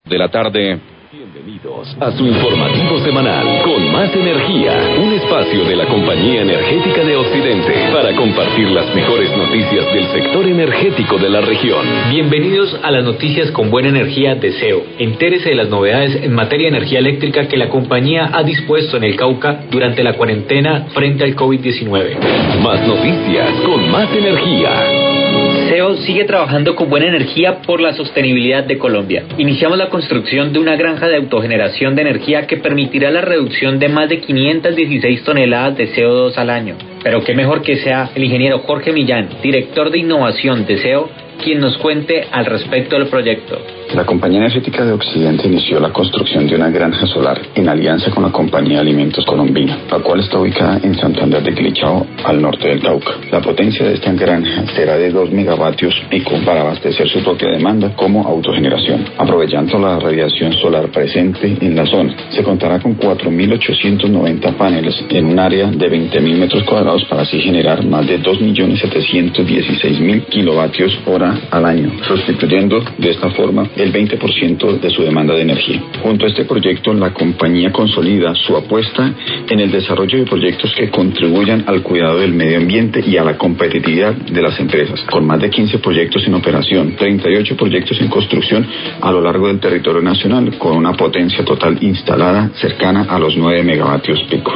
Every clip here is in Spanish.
de la tarde. Bienvenidos a su informativo semanal con Más Energía, un espacio de la Compañía Energética de Occidente para compartir las mejores noticias del sector energético de la región. Bienvenidos a las noticias con buena energía de SEO. Entérese de las novedades en materia de energía eléctrica que la compañía ha dispuesto en el Cauca durante la cuarentena frente al COVID-19. Más noticias con Más Energía. SEO sigue trabajando con buena energía por la sostenibilidad de Colombia. Iniciamos la construcción de una granja de autogeneración de energía que permitirá la reducción de más de 516 toneladas de CO2 al año. Pero qué mejor que sea el ingeniero Jorge Millán, director de innovación de SEO, quien nos cuente al respecto del proyecto. La Compañía Energética de Occidente inició la construcción de una granja solar en alianza con la Compañía de Alimentos Colombina, la cual está ubicada en Santander de Quilichao, al norte del Cauca. La potencia de esta granja será de 2 megavatios pico para abastecer su propia demanda como autogeneración, aprovechando la radiación solar presente en la zona. Se contará con 4.890 paneles en un área de 20.000 metros cuadrados para así generar más de 2.716.000 kilovatios hora al año, sustituyendo de esta forma el 20% de su demanda de energía. Junto a este proyecto, la compañía consolida su apuesta en el desarrollo de proyectos que contribuyan al cuidado del medio ambiente y a la competitividad de las empresas, con más de 15 proyectos en operación, 38 proyectos en construcción a lo largo del territorio nacional, con una potencia total instalada cercana a los 9 megavatios pico.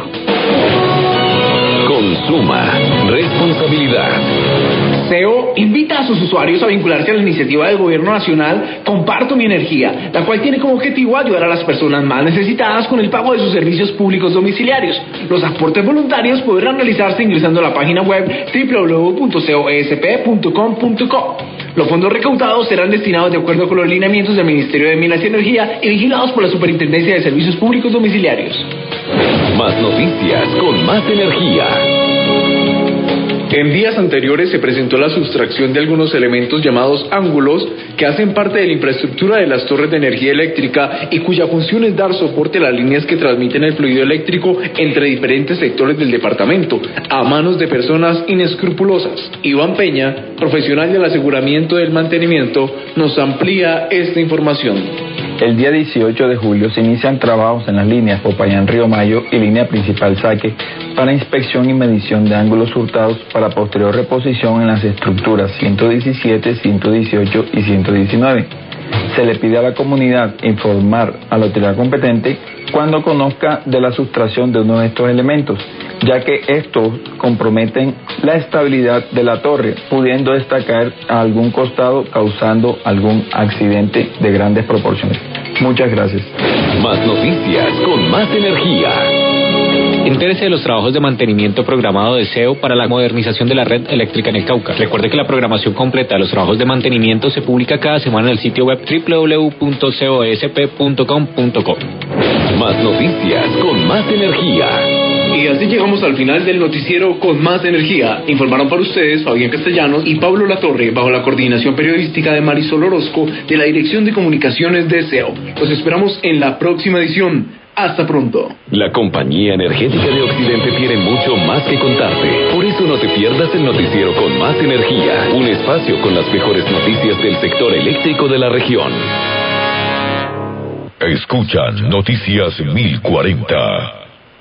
Consuma responsabilidad. SEO invita a sus usuarios a vincularse a la iniciativa del Gobierno Nacional Comparto mi Energía, la cual tiene como objetivo ayudar a las personas más necesitadas con el pago de sus servicios públicos domiciliarios. Los aportes voluntarios podrán realizarse ingresando a la página web www.coesp.com.co. Los fondos recaudados serán destinados de acuerdo con los lineamientos del Ministerio de Minas y Energía y vigilados por la Superintendencia de Servicios Públicos Domiciliarios. Más noticias con Más Energía. En días anteriores se presentó la sustracción de algunos elementos llamados ángulos que hacen parte de la infraestructura de las torres de energía eléctrica y cuya función es dar soporte a las líneas que transmiten el fluido eléctrico entre diferentes sectores del departamento, a manos de personas inescrupulosas. Iván Peña, profesional del aseguramiento del mantenimiento, nos amplía esta información. El día 18 de julio se inician trabajos en las líneas Popayán-Río Mayo y línea principal Saque para inspección y medición de ángulos hurtados para posterior reposición en las estructuras 117, 118 y 119. Se le pide a la comunidad informar a la autoridad competente cuando conozca de la sustracción de uno de estos elementos, ya que estos comprometen la estabilidad de la torre, pudiendo esta caer a algún costado causando algún accidente de grandes proporciones. Muchas gracias. Más noticias con Más Energía. Entérese de los trabajos de mantenimiento programado de SEO para la modernización de la red eléctrica en el Cauca. Recuerde que la programación completa de los trabajos de mantenimiento se publica cada semana en el sitio web www.coesp.com.co. Más noticias con Más Energía. Y así llegamos al final del noticiero con Más Energía. Informaron para ustedes Fabián Castellanos y Pablo Latorre, bajo la coordinación periodística de Marisol Orozco, de la Dirección de Comunicaciones de SEO. Los esperamos en la próxima edición. Hasta pronto. La Compañía Energética de Occidente tiene mucho más que contarte. Por eso no te pierdas el noticiero con Más Energía, un espacio con las mejores noticias del sector eléctrico de la región. Escuchan Noticias 1040.